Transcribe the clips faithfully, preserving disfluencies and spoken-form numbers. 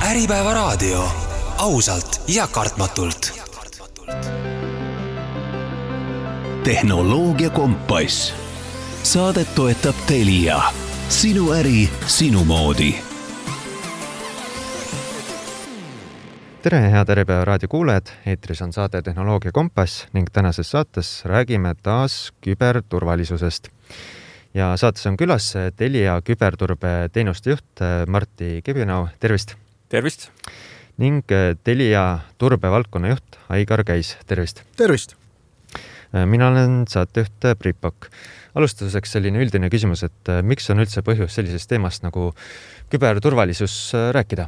Äripäeva raadio. Ausalt ja kartmatult. Tehnoloogia kompass. Saadet toetab Telia. Sinu äri, sinu moodi. Tere, head Äripäeva raadio kuulajad. Eetris on saade Tehnoloogia kompass ning tänases saates räägime taas küberturvalisusest. Ja saates on külas Telia küberturbe teenuste juht Martti Kibinau. Tervist! Tervist! Ning Telia turbevaldkonna juht Aigar Käis. Tervist! Tervist! Mina olen saatejuht Priit Pakk. Alustuseks selline üldine küsimus, et miks on üldse põhjus sellisest teemast nagu küberturvalisus rääkida?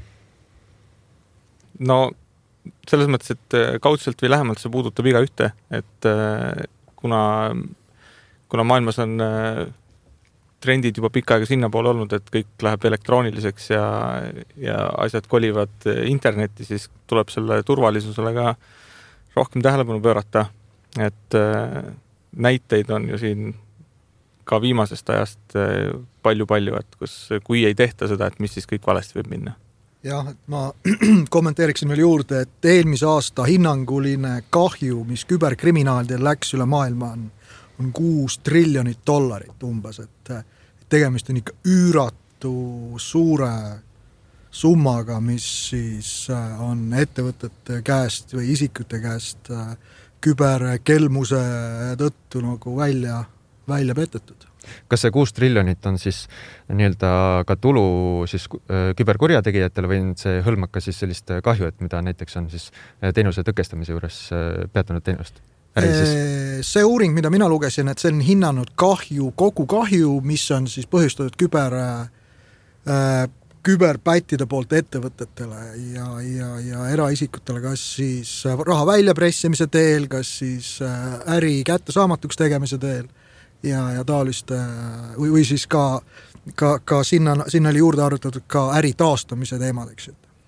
No selles mõttes, et kaudselt või lähemalt see puudutab iga ühte, et kuna, kuna maailmas on trendid juba pikka aega sinna poole olnud, et kõik läheb elektrooniliseks ja, ja asjad kolivad internetti, siis tuleb selle turvalisusele ka rohkem tähelepanu pöörata. Et näiteid on ju siin ka viimasest ajast palju-palju, et kus, kui ei tehta seda, et mis siis kõik valesti võib minna. Jah, et ma kommenteeriksin veel juurde, et eelmise aasta hinnanguline kahju, mis küberkriminaalidel läks üle maailma, on, on kuus triljonit dollarit umbes, et tegemist on ikka üüratu suure summaga, mis siis on ettevõtete käest või isikute käest küberkelmuse tõttu nagu välja, välja petetud. Kas see kuus triljonit on siis nii-öelda ka tulu siis küberkurjategijatele või see hõlmab ka siis sellist kahju, et mida näiteks on siis teenuse tõkestamise juures peatunud teenust? See uuring, mida mina lugesin, et see on hinnanud kahju, kogu kahju, mis on siis põhjustatud küber, äh, küberpättide poolt ettevõtetele ja, ja, ja eraisikutele, kas siis raha väljapressimise teel, kas siis äri kättesaamatuks tegemise teel ja, ja taoliste, või, või siis ka, ka, ka sinna, sinna oli juurde arvutatud ka äri taastamise teemadeks.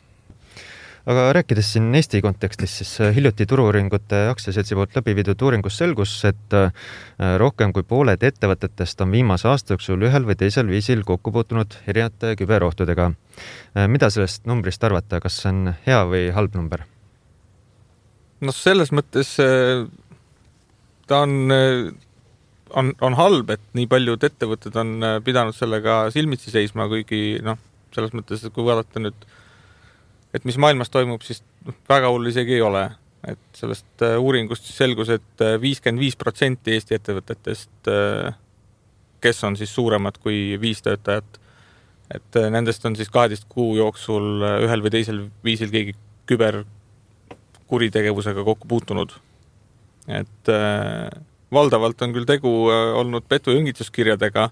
Aga rääkides siin Eesti kontekstis, siis hiljuti Turu-uuringute aktsiaseltsi poolt läbi viidud uuringus selgus, et rohkem kui pooled ettevõtetest on viimase aasta jooksul ühel või teisel viisil kokku puutunud erinevate küberohtudega. Mida sellest numbrist arvata? Kas see on hea või halb number? No selles mõttes ta on, on, on halb, et nii paljud ettevõtted on pidanud sellega silmitsi seisma, kuigi no, selles mõttes, kui vaadata nüüd et mis maailmas toimub, siis väga hull isegi ei ole. Et sellest uuringust selgus, et viiskümmend viis protsenti Eesti ettevõtetest, kes on siis suuremad kui viis töötajat, et nendest on siis kaheteist kuu jooksul ühel või teisel viisil keegi küberkuritegevusega kokku puutunud. Et valdavalt on küll tegu olnud petu- ja õngitsuskirjadega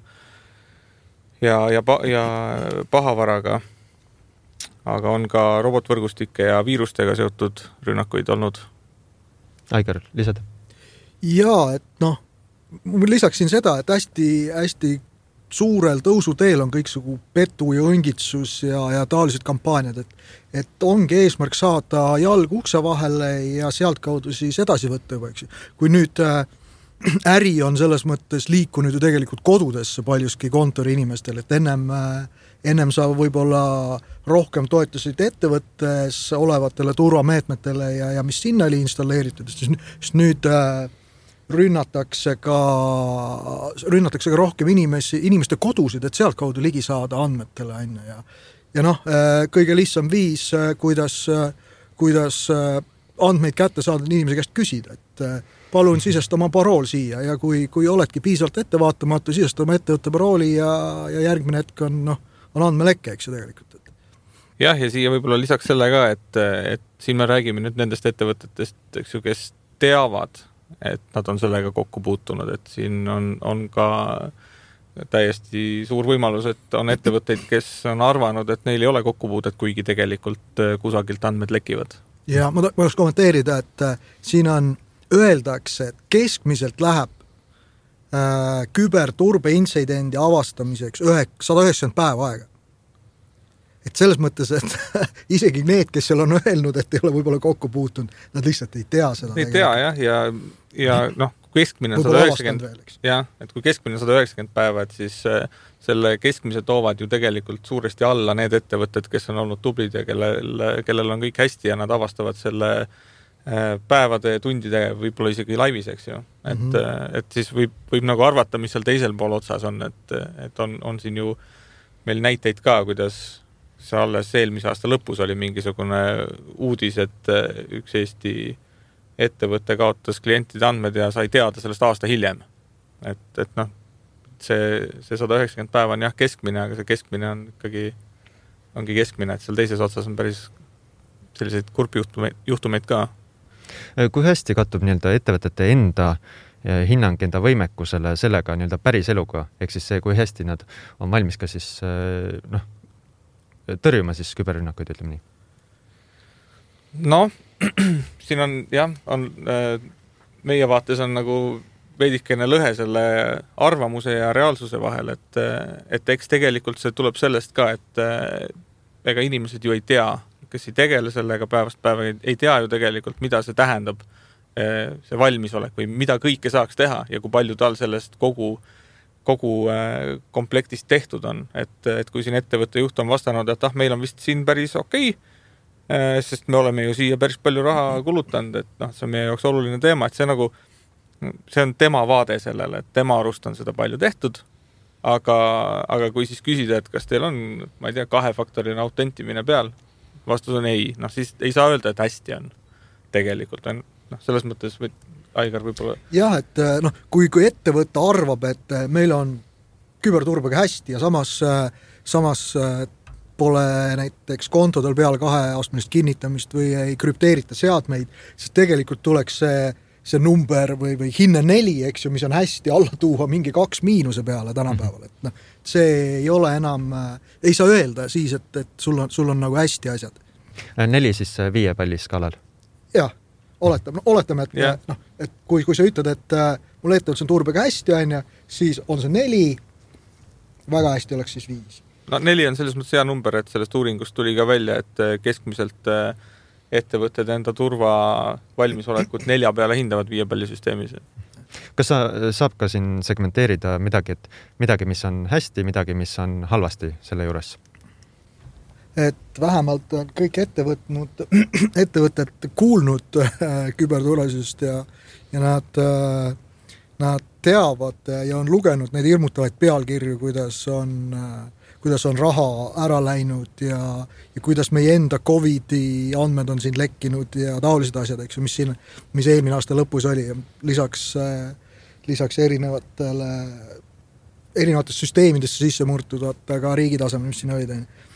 ja, ja, ja pahavaraga, aga on ka robotvõrgustike ja viirustega seotud rünnakuid olnud. Aigar, lisad? Jaa, et noh, lisaksin seda, et hästi, hästi suurel tõusuteel on kõiksugu petu ja õngitsus ja, ja taolised kampaaniad, et, et ongi eesmärk saada jalg ukse vahele ja sealt kaudu siis edasi võtta juba, eks. Kui nüüd äh, äri on selles mõttes liikunud ju tegelikult kodudesse paljuski kontori inimestel, et ennem äh, ennem sa võib-olla rohkem toetusid ettevõttes olevatele turvameetmetele ja, ja mis sinna oli installeeritud, siis nüüd äh, rünnatakse ka, rünnatakse ka rohkem inimesi, inimeste kodusid, et sealt kaudu ligi saada andmetele. Enne. Ja, ja noh, äh, kõige lihtsam viis, äh, kuidas, äh, kuidas äh, andmeid kätte saada inimese käest küsida, et äh, palun sisesta oma parool siia ja kui, kui oledki piisavalt ettevaatamatu, sisesta oma ettevõtte parooli ja, ja järgmine hetk on noh, on andmelekke, eks ju tegelikult. Jah, ja siia võib-olla lisaks selle ka, et, et siin me räägime nüüd nendest ettevõtetest, eks ju, kes teavad, et nad on sellega kokku puutunud, et siin on, on ka täiesti suur võimalus, et on ettevõtteid, kes on arvanud, et neil ei ole kokkupuudet, kuigi tegelikult kusagilt andmed lekivad. Ja ma tahaks kommenteerida, et siin on, öeldakse, et keskmiselt läheb Äh, küberturbe-intsidendi avastamiseks sada üheksakümmend päeva aega. Et selles mõttes, et isegi need, kes seal on öelnud, et ei ole võib-olla kokku puutunud, nad lihtsalt ei tea seda. Ei tea, jah, ja, ja noh, kui keskmine on sada üheksakümmend, jah, et kui keskmine on sada üheksakümmend päeva, et siis selle keskmise toovad ju tegelikult suuresti alla need ettevõtted, kes on olnud tublid ja kellel, kellel on kõik hästi ja nad avastavad selle päevade, tundide, võib-olla isegi laivis, eks ju. Et, mm -hmm. et siis võib, võib nagu arvata, mis seal teisel pool otsas on, et, et on, on siin ju meil näiteid ka, kuidas see alles eelmise aasta lõpus oli mingisugune uudis, et üks Eesti ettevõte kaotas klientide andmed ja sai teada sellest aasta hiljem. Et, et noh, see, see sada üheksakümmend päeva on jah keskmine, aga see keskmine on ikkagi, ongi keskmine, et seal teises otsas on päris selliseid kurpjuhtumeid juhtumeid ka. Kui hästi kattub nii-öelda ettevõtete enda hinnang enda võimekusele sellega nii-öelda päris eluga, ehk siis see, kui hästi nad on valmis ka siis noh, tõrjuma siis küberrünnakuid, ütleme nii? No, siin on jah, on, meie vaates on nagu veidikene lõhe selle arvamuse ja reaalsuse vahel, et, et eks tegelikult see tuleb sellest ka, et ega inimesed ju ei tea, kes ei tegele sellega päevast päeva, ei tea ju tegelikult, mida see tähendab, see valmisolek või mida kõike saaks teha ja kui palju tal sellest kogu, kogu komplektist tehtud on. Et, et kui siin ettevõtte juht on vastanud, et ah, meil on vist siin päris okei, sest me oleme ju siia päris palju raha kulutanud, et noh, see on meie jaoks oluline teema, et see nagu, see on tema vaade sellele, et tema arust on seda palju tehtud, aga, aga kui siis küsida, et kas teil on, ma ei tea, kahefaktorine autentimine peal, vastus on ei, noh siis ei saa öelda, et hästi on tegelikult, on, noh selles mõttes või Aigar võib-olla. Jah, et noh, kui, kui ettevõte arvab, et meil on küberturbega hästi ja samas, samas pole näiteks kontodel peal kaheastmelist kinnitamist või ei krüpteerita seadmeid, siis tegelikult tuleks see, see number või, või hinne neli, eks ju, mis on hästi alla tuua mingi kaks miinuse peale tänapäeval. Et noh, see ei ole enam, ei saa öelda siis, et, et sul on, sul on nagu hästi asjad. Neli siis viie palli skaalal? Jah, oletame, oletame, et, yeah. no, et kui, kui sa ütled, et mul ettevõttes on turbega hästi, on ja, siis on see neli, väga hästi oleks siis viis. No neli on selles mõttes hea number, et sellest uuringust tuli ka välja, et keskmiselt ettevõtted enda turva valmisolekut nelja peale hindavad viie palli süsteemis. Kas sa saab ka siin segmenteerida midagi, et midagi, mis on hästi, midagi, mis on halvasti selle juures? Et vähemalt on kõik ettevõtnud, ettevõtted kuulnud küberturvalisusest ja, ja nad, nad teavad ja on lugenud neid hirmutavaid pealkirju, kuidas on, kuidas on raha ära läinud ja, ja kuidas meie enda Covidi andmed on siin lekkinud ja taolised asjad, eks, mis, siin, mis eelmine aasta lõpus oli. Lisaks, lisaks erinevatele, erinevatest süsteemidesse sisse murtud, ka riigi tasemel, mis siin olid.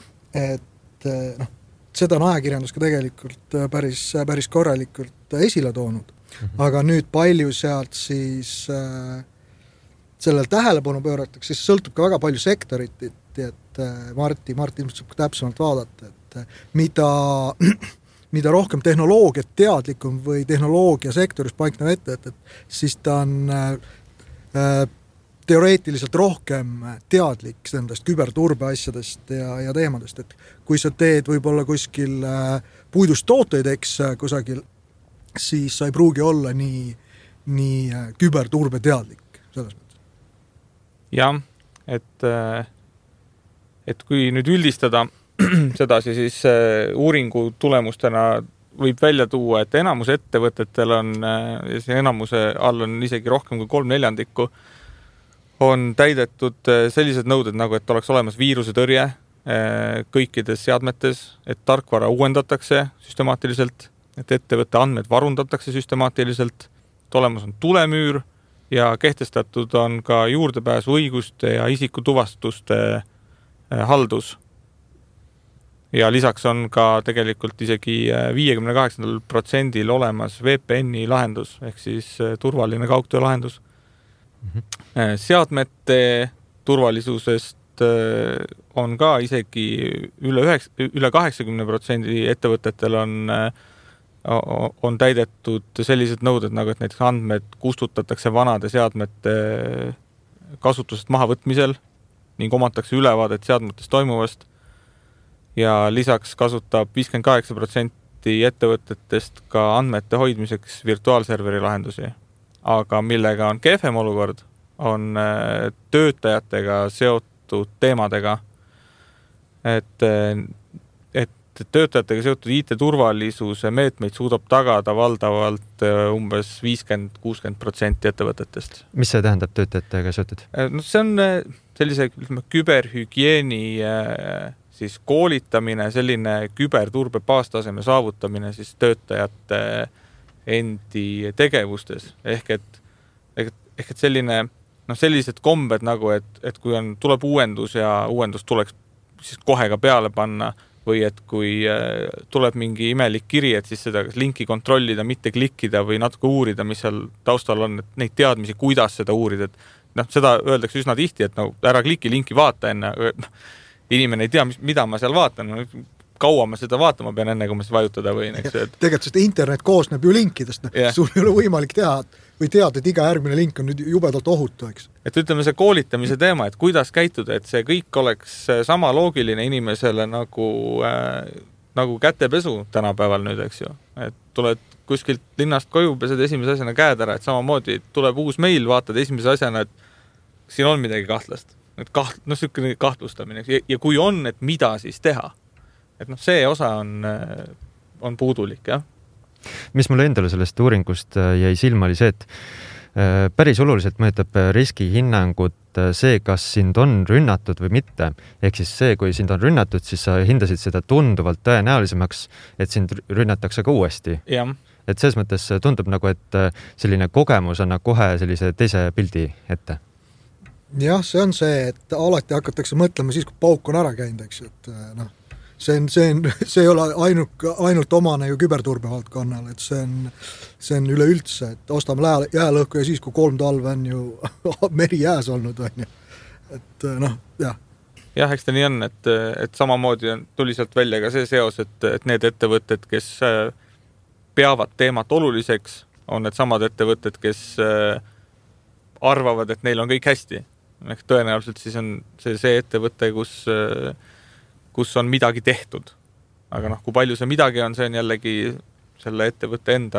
Et noh, seda on ajakirjandus ka tegelikult päris, päris korralikult esile toonud. Mm-hmm. Aga nüüd palju sealt siis äh, sellel tähelepanu pööratakse, siis sõltub ka väga palju sektorit, et äh, Marti, Marti ilmselt saab täpsemalt vaadata, et äh, mida, mida rohkem tehnoloogiat teadlikum või tehnoloogia sektoris paiknev ette, et, et siis ta on äh, teoreetiliselt rohkem teadlik nendest küberturbe asjadest ja, ja teemadest, et kui sa teed võib-olla kuskil puidust tooteid, eks kusagil, siis sa ei pruugi olla nii, nii küberturbe teadlik selles mõttes. Jah, et, et kui nüüd üldistada sedasi, siis uuringu tulemustena võib välja tuua, et enamus ettevõtetel on, ja see enamuse all on isegi rohkem kui kolm neljandikku, on täidetud sellised nõuded, nagu et oleks olemas viiruse tõrje kõikides seadmetes, et tarkvara uuendatakse süstemaatiliselt, et ettevõtte andmed varundatakse süstemaatiliselt, et olemas on tulemüür ja kehtestatud on ka juurdepääsu õiguste ja isikutuvastuste haldus. Ja lisaks on ka tegelikult isegi viiekümne kaheksandal protsendil olemas V P N-i lahendus, ehk siis turvaline kaugtöö lahendus. Seadmete turvalisusest on ka isegi üle, üheks, üle kaheksakümne protsendi ettevõtetel on, on täidetud sellised nõuded, nagu et näiteks andmed kustutatakse vanade seadmete kasutusest mahavõtmisel ning omatakse ülevaadet seadmetest toimuvast ja lisaks kasutab viiskümmend kaheksa protsenti ettevõtetest ka andmete hoidmiseks virtuaalserveri lahendusi. aga millega on kehvem olukord, on töötajatega seotud teemadega, et, et töötajatega seotud I T-turvalisuse meetmeid suudab tagada valdavalt umbes viiskümmend kuuskümmend protsenti ettevõtetest. Mis see tähendab töötajatega seotud? No see on sellise küberhügieeni siis koolitamine, selline küberturbe baastaseme saavutamine siis töötajate endi tegevustes. Ehk et, ehk, ehk et selline, noh, sellised kombed nagu, et, et kui on, tuleb uuendus ja uuendus tuleks siis kohe ka peale panna või et kui tuleb mingi imelik kiri, et siis seda linki kontrollida, mitte klikkida või natuke uurida, mis seal taustal on, et neid teadmisi, kuidas seda uurida. Et, noh, seda öeldakse üsna tihti, et no, ära kliki linki vaata enne, no, inimene ei tea, mis, mida ma seal vaatan, no, kaua ma seda vaatama pean enne, kui ma siis vajutada võin. Eks, et... Tegelikult sest internet koosneb ju linkidest, no. yeah. Sul ei ole võimalik teha või teada, et iga järgmine link on nüüd jubedalt ohutu. Eks. Et ütleme see koolitamise teema, et kuidas käituda, et see kõik oleks sama loogiline inimesele nagu, äh, nagu kätepesu tänapäeval nüüd, eks ju. Et tuled kuskilt linnast koju, pesed esimese asjana käed ära, et samamoodi tuleb uus meil, vaatad esimese asjana, et siin on midagi kahtlast. Et kaht, no, selline kahtlustamine. Ja, ja kui on, et mida siis teha? Et noh, see osa on, on puudulik, jah. Mis mulle endale sellest uuringust jäi silma oli see, et päris oluliselt mõjutab riskihinnangut see, kas sind on rünnatud või mitte. Ehk siis see, kui sind on rünnatud, siis sa hindasid seda tunduvalt tõenäolisemaks, et sind rünnatakse ka uuesti. Ja. Et selles mõttes tundub nagu, et selline kogemus annab kohe sellise teise pildi ette. Jah, see on see, et alati hakatakse mõtlema siis, kui pauk on ära käinud, eks, et noh, See, on, see, on, see ei ole ainult, ainult omane ju küberturbe valdkonnal, et see on, see on üleüldse, et ostame jäälõhku ja siis, kui kolm talve on ju meri jääs olnud, on ju. Et noh, jah. Jah, eks ta nii on, et, et samamoodi on, tuli sealt välja ka see seos, et, et need ettevõtted, kes peavad teemat oluliseks, on need samad ettevõtted, kes arvavad, et neil on kõik hästi. Ehk tõenäoliselt siis on see, see ettevõte, kus kus on midagi tehtud. Aga noh, kui palju see midagi on, see on jällegi selle ettevõtte enda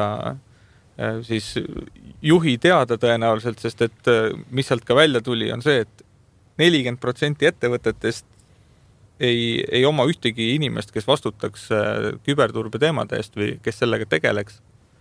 siis juhi teada tõenäoliselt, sest et mis sealt ka välja tuli, on see, et nelikümmend protsenti ettevõtetest ei, ei oma ühtegi inimest, kes vastutaks küberturbe teemade eest või kes sellega tegeleks.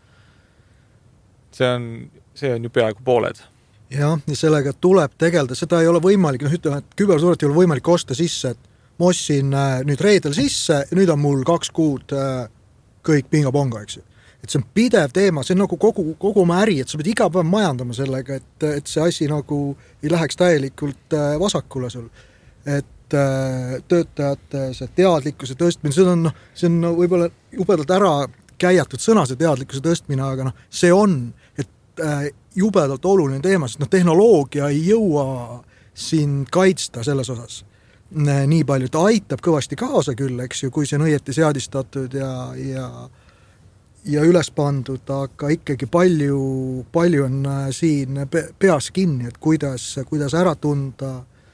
See on, see on ju peaaegu pooled. Jah, ja sellega tuleb tegeleda. Seda ei ole võimalik, noh ütleme, et küberturvet ei ole võimalik osta sisse, et ma ostsin nüüd reedel sisse ja nüüd on mul kaks kuud kõik pinga-ponga, eks ju. Et see on pidev teema, see on nagu kogu, kogu oma äri, et sa pead iga päev majandama sellega, et, et see asi nagu ei läheks täielikult vasakule sul. Et töötajate see teadlikkuse tõstmine, see on, see on võib-olla jubedalt ära käijatud sõna, see teadlikkuse tõstmine, aga noh, see on, et jubedalt oluline teema, sest noh, tehnoloogia ei jõua siin kaitsta selles osas. Nii palju, ta aitab kõvasti kaasa küll, eks ju, kui see on õieti seadistatud ja, ja, ja üles pandud, aga ikkagi palju, palju on siin peas kinni, et kuidas, kuidas ära tunda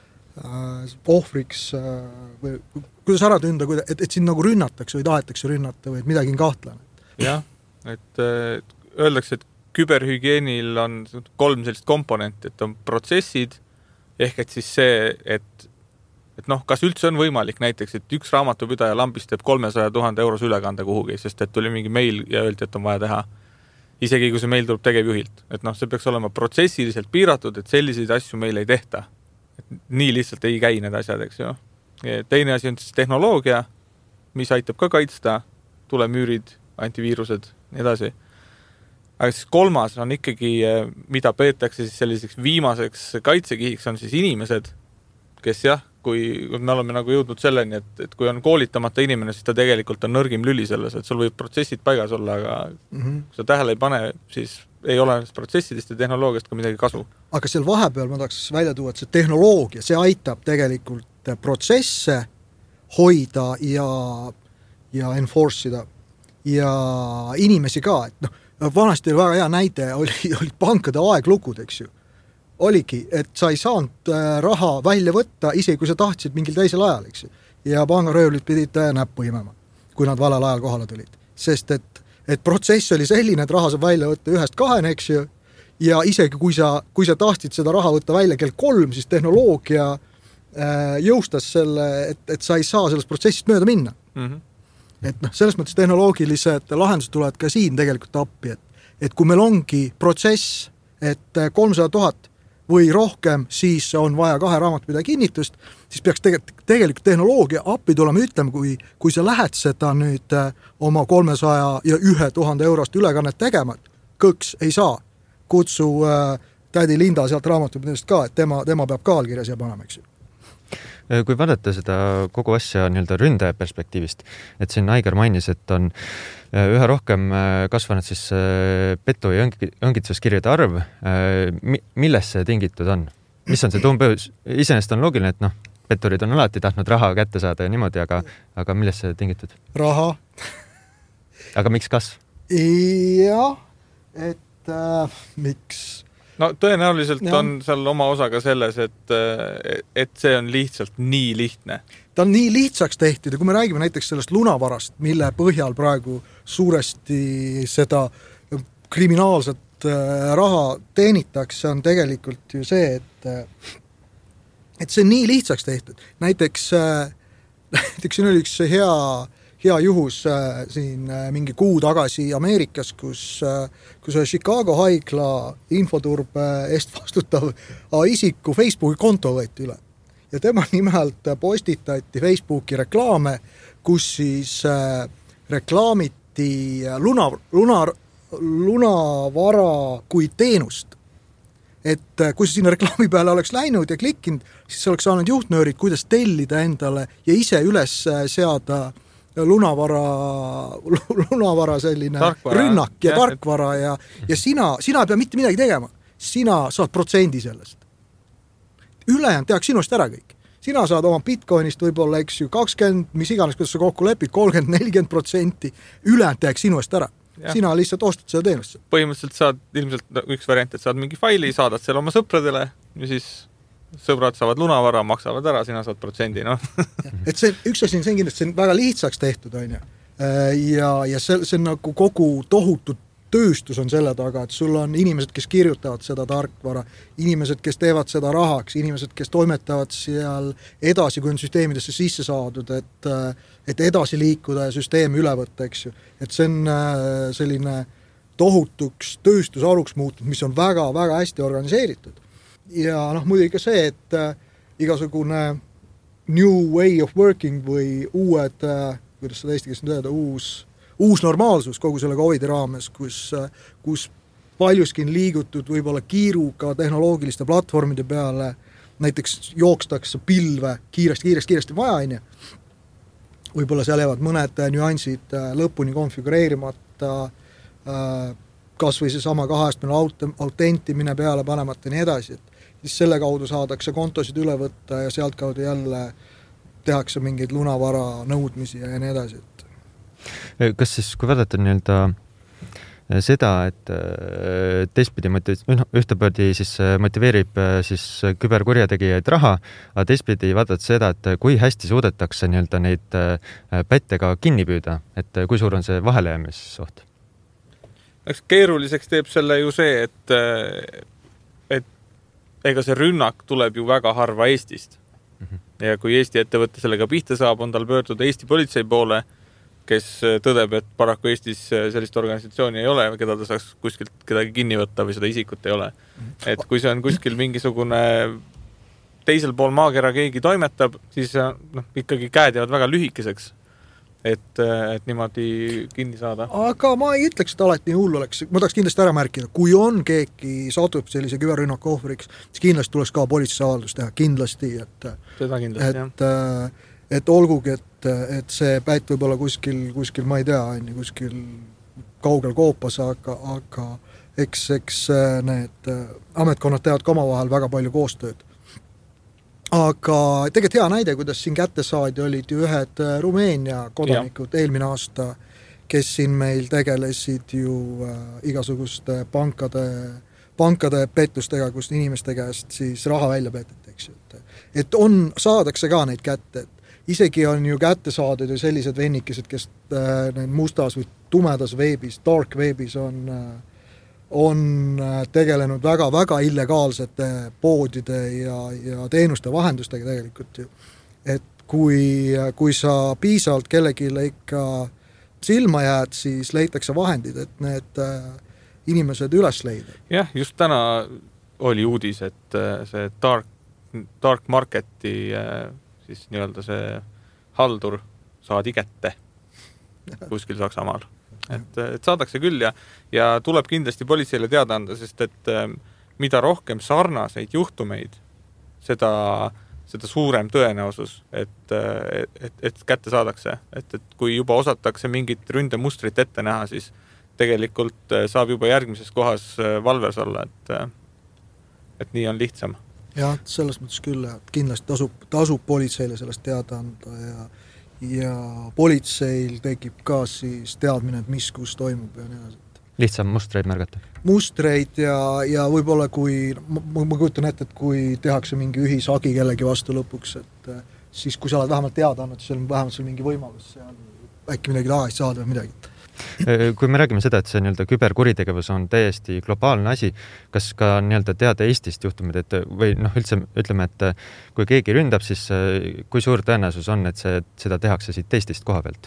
äh, ohvriks äh, või kuidas ära tunda, et, et siin nagu rünnatakse või tahetakse rünnata või et midagi on kahtlane. Jah, et öeldakse, et küberhügieenil on kolm sellist komponenti, et on protsessid, ehk et siis see, et et noh, kas üldse on võimalik näiteks, et üks raamatupidaja lambist teeb kolmesaja tuhande euros ülekande kuhugi, sest et tuli mingi meil ja öeldi, et on vaja teha. Isegi kui see meil tuleb tegevjuhilt. Et noh, see peaks olema protsessiliselt piiratud, et selliseid asju meil ei tehta. Et nii lihtsalt ei käi need asjad, eks ju. Ja teine asi on siis tehnoloogia, mis aitab ka kaitsta, tulemüürid, antiviirused, nii edasi. Aga siis kolmas on ikkagi, mida peetakse siis selliseks viimaseks kaitsekihiks, on siis inimesed, kes jah, kui me oleme nagu jõudnud selleni, et, et kui on koolitamata inimene, siis ta tegelikult on nõrgim lüli selles, et sul võib protsessid paigas olla, aga mm-hmm. kui sa tähele ei pane, siis ei ole protsessidest ja tehnoloogiast ka midagi kasu. Aga seal vahepeal ma tahaks välja tuua, et see tehnoloogia, see aitab tegelikult protsesse hoida ja, ja enforce'ida ja inimesi ka, et noh, vanasti oli väga hea näide, oli, oli pankade aeglukud, eks ju. Oligi, et sa ei saanud raha välja võtta, isegi kui sa tahtsid mingil teisel ajal, eks ju. Ja pangaröövlid pidid näppu imema, kui nad valel ajal kohale tulid. Sest et, et protsess oli selline, et raha saab välja võtta ühest kahen, eks ju, ja isegi kui sa, kui sa tahtsid seda raha võtta välja kell kolm, siis tehnoloogia äh, jõustas selle, et, et sa ei saa sellest protsessist mööda minna. Mm-hmm. Et noh, selles mõttes tehnoloogilised lahendused tulevad ka siin tegelikult appi, et, et kui meil ongi protsess, et kolmsada tuhat või rohkem, siis on vaja kahe raamatupidaja kinnitust, siis peaks tegelikult, tegelikult tehnoloogia appi tulema, ütlema, kui, kui sa lähed seda nüüd oma kolmesaja ja ühe tuhande eurost ülekannet tegema, kõks ei saa, kutsu äh, tädi Linda sealt raamatupidajast ka, et tema, tema peab ka allkirja siia panema, eks ju. Kui vaadata seda kogu asja nii-öelda ründaja perspektiivist, et siin Aigar mainis, et on üha rohkem kasvanud siis petu- ja õngitsuskirjade arv, milles see tingitud on? Mis on see tuumpõhjus? Iseenesest on loogiline, et noh, petturid on alati tahtnud raha kätte saada ja niimoodi, aga, aga milles see tingitud? Raha. Aga miks kasv? Jah, et äh, miks... No tõenäoliselt ja. On seal oma osa ka selles, et, et see on lihtsalt nii lihtne. Ta on nii lihtsaks tehtud ja kui me räägime näiteks sellest lunavarast, mille põhjal praegu suuresti seda kriminaalset raha teenitakse, on tegelikult ju see, et, et see on nii lihtsaks tehtud. Näiteks, näiteks siin oli üks hea, hea juhus äh, siin äh, mingi kuu tagasi Ameerikas, kus, äh, kus Chicago haigla infoturbe eest vastutav isiku Facebooki konto võeti üle. Ja tema nimelt postitati Facebooki reklaame, kus siis äh, reklaamiti luna, luna, lunavara kui teenust. Et kui sa sinna reklaami peale oleks läinud ja klikkinud, siis oleks saanud juhtnöörid, kuidas tellida endale ja ise üles seada lunavara, lunavara selline tarkvara, rünnak ja, ja tarkvara ja, ja sina, sina ei pea mitte midagi tegema. Sina saad protsendi sellest. Ülejäänud tehakse sinust ära kõik. Sina saad oma bitcoinist võib-olla, eks ju, kakskümmend, mis iganes, kuidas sa kokku lepid, kolmkümmend nelikümmend protsenti, ülejäänud tehakse sinust ära. Ja. Sina lihtsalt ostad seda teenust. Põhimõtteliselt saad ilmselt üks variant, et saad mingi faili, saadad selle oma sõpradele ja siis sõbrad saavad lunavara, maksavad ära, sina saad protsendi, noh. Et see, üks asi on see kindlasti, see on väga lihtsaks tehtud, on ju. Ja, ja see, see on nagu kogu tohutu tööstus on selle taga, et sul on inimesed, kes kirjutavad seda tarkvara, inimesed, kes teevad seda rahaks, inimesed, kes toimetavad seal edasi, kui on süsteemidesse sisse saadud, et, et edasi liikuda ja süsteemi üle võtta, eks ju. Et see on selline tohutuks tööstusaruks muutud, mis on väga, väga hästi organiseeritud. Ja noh, muidugi ka see, et äh, igasugune new way of working või uued, äh, kuidas seda eesti keeles öelda, uus, uus normaalsus kogu selle COVID raames, kus, äh, kus paljuski on liigutud võib-olla kiiruga tehnoloogiliste platvormide peale, näiteks jookstakse pilve kiiresti, kiiresti, kiiresti vaja, on ju. Võib-olla seal jäävad mõned nüansid äh, lõpuni konfigureerimata, äh, kas või see sama kaheastmine aut- autentimine peale panemata ja nii edasi, et siis selle kaudu saadakse kontosid üle võtta ja sealt kaudu jälle tehakse mingeid lunavara nõudmisi ja nii edasi. Kas siis, kui vaadata nii-öelda seda, et teistpidi motiv- no, ühtepidi siis motiveerib siis küberkurjategijaid raha, aga teistpidi vaadata seda, et kui hästi suudetakse nii-öelda neid pättega kinni püüda, et kui suur on see vahelejäämisoht? Eks keeruliseks teeb selle ju see, et ega see rünnak tuleb ju väga harva Eestist. Mm-hmm. Ja kui Eesti ettevõtte sellega pihta saab, on tal pöörduda Eesti politsei poole, kes tõdeb, et paraku Eestis sellist organisatsiooni ei ole, keda ta saaks kuskilt kedagi kinni võtta või seda isikut ei ole. Et kui see on kuskil mingisugune teisel pool maakera keegi toimetab, siis noh, ikkagi käed jäävad väga lühikeseks. Et, et niimoodi kinni saada. Aga ma ei ütleks, et alati nii hull oleks. Ma tahaks kindlasti ära märkida, kui on keegi satub sellise küberrünnaku ohvriks, siis kindlasti tuleks ka politseis avaldus teha, kindlasti. Et, Seda kindlasti, et, jah. Et olgugi, et, et see pätt võib olla kuskil, kuskil, ma ei tea, kuskil kaugel koopas, aga, aga eks, eks need ametkonnad teevad ka omavahel väga palju koostööd. Aga tegelikult hea näide, kuidas siin kätte saadi, olid ju ühed Rumeenia kodanikud ja. Eelmine aasta, kes siin meil tegelesid ju äh, igasuguste pankade, pankade pettustega, kus inimeste käest siis raha välja peteti, eks ju. Et on, saadakse ka neid kätte, et isegi on ju kätte saadud ju sellised vennikesed, kes äh, mustas või tumedas veebis, dark veebis on, äh, on tegelenud väga-väga illegaalsete poodide ja, ja teenuste vahendustega tegelikult ju. Et kui, kui sa piisavalt kellegile ikka silma jääd, siis leitakse vahendid, et need inimesed üles leida. Jah, just täna oli uudis, et see dark, dark marketi siis nii-öelda see haldur saadi kätte kuskil Saksamaal. Et, et saadakse küll ja, ja tuleb kindlasti politseile teada anda, sest et mida rohkem sarnaseid juhtumeid, seda, seda suurem tõenäosus, et, et, et kätte saadakse. Et, et kui juba osatakse mingit ründemustrit ette näha, siis tegelikult saab juba järgmises kohas valves olla, et, et nii on lihtsam. Jah, selles mõttes küll, et kindlasti tasub, tasub politseile sellest teada anda ja ja politseil tekib ka siis teadmine, et mis kus toimub ja nii edasi. Lihtsam mustreid märgata? Mustreid ja, ja võib-olla kui, ma, ma kujutan ette, et kui tehakse mingi ühisagi kellegi vastu lõpuks, et siis kui sa oled vähemalt teada andnud, siis on vähemalt sul mingi võimalus seal äkki midagi tagasi saada või midagi. Kui me räägime seda, et see nii-öelda küberkuritegevus on täiesti globaalne asi, kas ka nii-öelda teada Eestist juhtumid, et või noh, üldse ütleme, et kui keegi ründab, siis kui suur tõenäosus on, et see, seda tehakse siit Eestist koha pealt?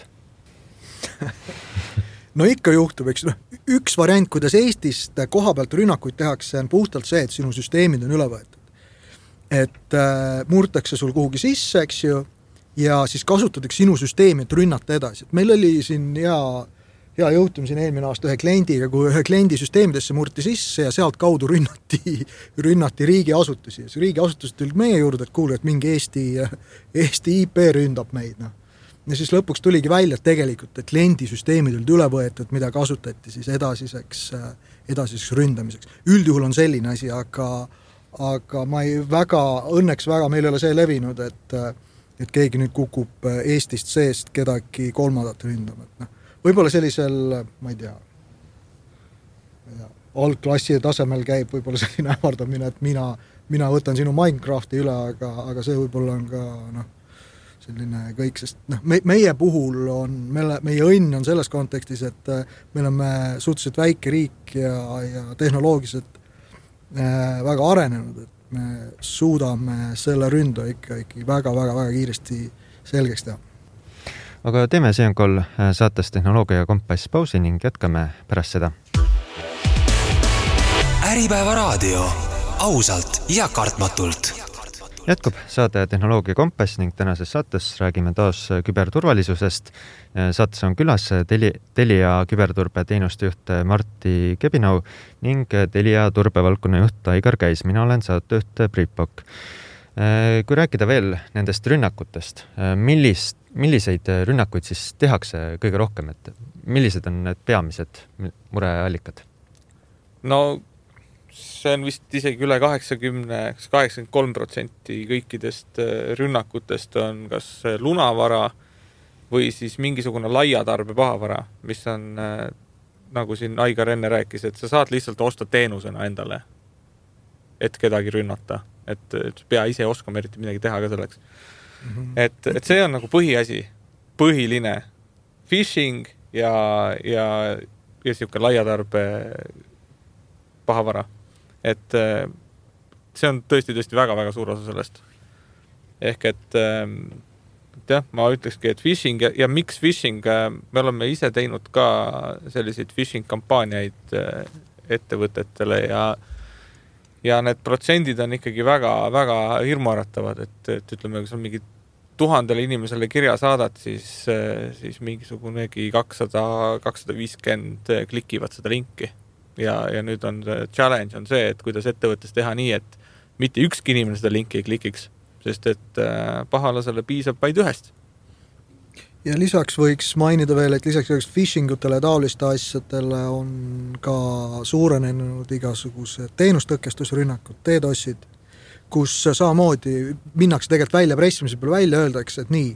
No ikka juhtub, eks noh, üks variant, kuidas Eestist koha pealt rünnakuid tehakse, on puhtalt see, et sinu süsteemid on üle võetud. Et äh, murtakse sul kuhugi sisse, eks ju, ja siis kasutatakse sinu süsteemi, et rünnata edasi. Et meil oli siin hea ja jõutum siin eelmine aasta ühe kliendiga, kui ühe kliendi süsteemidesse murti sisse ja sealt kaudu rünnati, rünnati riigiasutusi. Ja riigiasutused tulid meie juurde, et kuule, et mingi Eesti, Eesti I P ründab meid. No. Ja siis lõpuks tuligi välja, et tegelikult et kliendi süsteemid olid üle võetud, mida kasutati siis edasiseks, edasiseks ründamiseks. Üldjuhul on selline asi, aga, aga ma ei väga, õnneks väga meil ei ole see levinud, et, et keegi nüüd kukub Eestist seest kedagi kolmandat ründama. No. Võib-olla sellisel, ma ei tea, algklassi tasemel käib võib-olla selline ähvardamine, et mina, mina võtan sinu Minecrafti üle, aga, aga see võib-olla on ka noh, selline kõik, sest noh, me, meie puhul on, meie, meie õnn on selles kontekstis, et me oleme suhteliselt väike riik ja, ja tehnoloogiliselt äh, väga arenenud, et me suudame selle ründa ikka, ikka väga, väga, väga kiiresti selgeks teha. Aga teeme siinkohal saates Tehnoloogia Kompass pausi ning jätkame pärast seda. Äripäeva raadio. Ausalt ja kartmatult. Jätkub saade Tehnoloogia Kompass ning tänases saates räägime taas küberturvalisusest. Saates on külas Telia küberturbe teenuste juht Martti Kebinau ning Telia turbevaldkonna juht Aigar Käis. Mina olen saatejuht Priit Pokk. Kui rääkida veel nendest rünnakutest, millist, milliseid rünnakuid siis tehakse kõige rohkem, et millised on need peamised mureallikad? No see on vist isegi üle kaheksakümmend, kaheksakümmend kolm protsenti kõikidest rünnakutest on kas lunavara või siis mingisugune laiatarbe pahavara, mis on, nagu siin Aigar enne rääkis, et sa saad lihtsalt osta teenusena endale, et kedagi rünnata. Et, et pea ise oskama eriti midagi teha ka selleks. Mm-hmm. Et, et see on nagu põhiasi, põhiline phishing ja, ja, ja siuke laiatarbe pahavara. Et see on tõesti, tõesti väga, väga suur osa sellest. Ehk et, et jah, ma ütlekski, et phishing ja, ja miks phishing, me oleme ise teinud ka selliseid phishing kampaaniaid ettevõtetele ja Ja need protsendid on ikkagi väga, väga hirmuäratavad, et, et ütleme, kui sa mingi tuhandele inimesele kirja saadad, siis, siis mingisugunegi kakssada, kakssada viiskümmend klikivad seda linki. Ja, ja nüüd on challenge on see, et kuidas ettevõttes teha nii, et mitte ükski inimene seda linki ei klikiks, sest et pahalasele piisab vaid ühest. Ja lisaks võiks mainida veel, et lisaks phishingutele ja taoliste asjadele on ka suurenenud igasuguse teenustõkestusrünnakud, DDoSid, kus samamoodi minnakse tegelikult välja pressimise peale välja, öeldakse, et nii,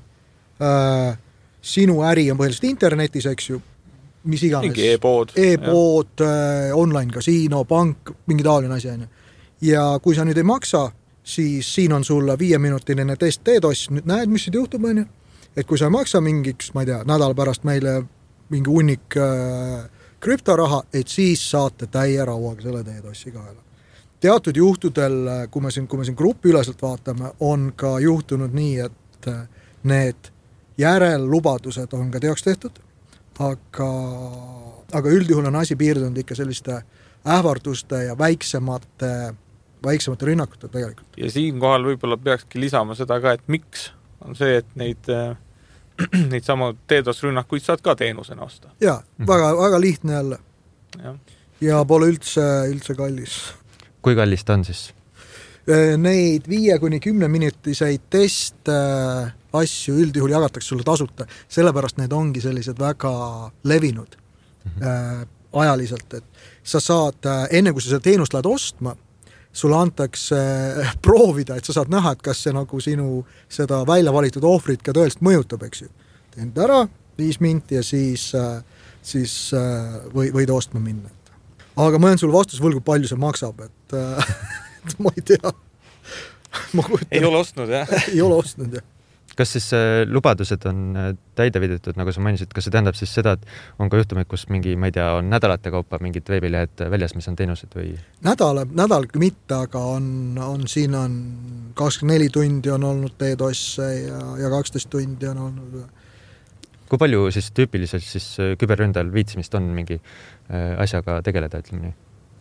äh, sinu äri on põhiliselt internetis, eks ju, mis iganes. Mingi e-pood. E-pood, äh, online kasiino, pank, mingi taoline asi. Ja kui sa nüüd ei maksa, siis siin on sulle viieminutiline test DDoS, nüüd näed, mis nüüd juhtub, on ju? Et kui sa ei maksa mingiks, ma ei tea, nädal pärast meile mingi hunnik äh, krüptoraha, et siis saate täie rauaga selle DDoS-i kaela. Teatud juhtudel, kui me siin, kui me siin grupi üleselt vaatame, on ka juhtunud nii, et need järellubadused on ka teoks tehtud, aga, aga üldjuhul on asi piirdunud ikka selliste ähvarduste ja väiksemate, väiksemate rünnakute tegelikult. Ja siinkohal võib-olla peakski lisama seda ka, et miks on see, et neid, neid sama DDoS-rünnakuid saad ka teenusena osta. Jaa, väga, väga lihtne jälle. Ja, ja pole üldse, üldse kallis. Kui kallis ta on siis? Neid viie kuni kümne minutiseid test asju üldjuhul jagatakse sulle tasuta, sellepärast need ongi sellised väga levinud mm-hmm. ajaliselt, et sa saad, enne kui sa seda teenust lähed ostma, sulle antakse proovida, et sa saad näha, et kas see nagu sinu seda välja valitud ohvrit ka tõeliselt mõjutab, eks ju. Teend ära, viis minti ja siis, siis või, võid ostma minna. Aga ma jään sulle vastus võlgu, palju see maksab, et, et ma ei tea. Ma kujutan, ei ole ostnud, jah? Ei ole ostnud, jah. Kas siis lubadused on täide viidetud, nagu sa mainisid, kas see tähendab siis seda, et on ka juhtumeid, kus mingi, ma ei tea, on nädalate kaupa mingid veebilehed väljas, mis on teenused või? Nädal, nädal mitte, aga on, on siin on kakskümmend neli tundi on olnud DDoS-e ja, ja kaksteist tundi on olnud. Kui palju siis tüüpiliselt siis küberründajal viitsimist on mingi asjaga tegeleda, ütleme nii?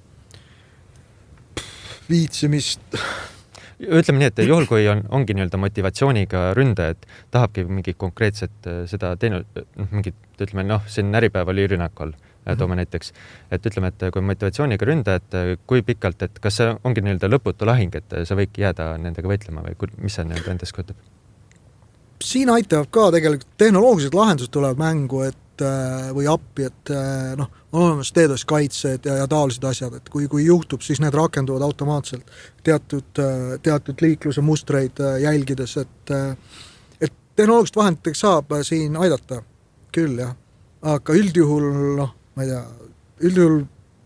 Viitsimist... Ütleme nii, et juhul, kui on, ongi nii-öelda motivatsiooniga ründaja, et tahabki mingit konkreetset seda teenu, mingit, ütleme, noh, siin Äripäev oli rünnakul, mm-hmm. toome näiteks, et ütleme, et kui motivatsiooniga ründaja, et kui pikalt, et kas see ongi nii-öelda lõputu lahing, et sa võidki jääda nendega võitlema või mis see nii-öelda endas kujutab? Siin aitavad ka tegelikult tehnoloogilised lahendused tulevad mängu, et või appi, et noh, on olemas DDoS kaitsed ja, ja taolised asjad, et kui, kui juhtub, siis need rakenduvad automaatselt teatud, teatud liikluse mustreid jälgides, et, et tehnoloogilist vahenditeks saab siin aidata küll, jah. Aga üldjuhul, noh, ma ei tea, üldjuhul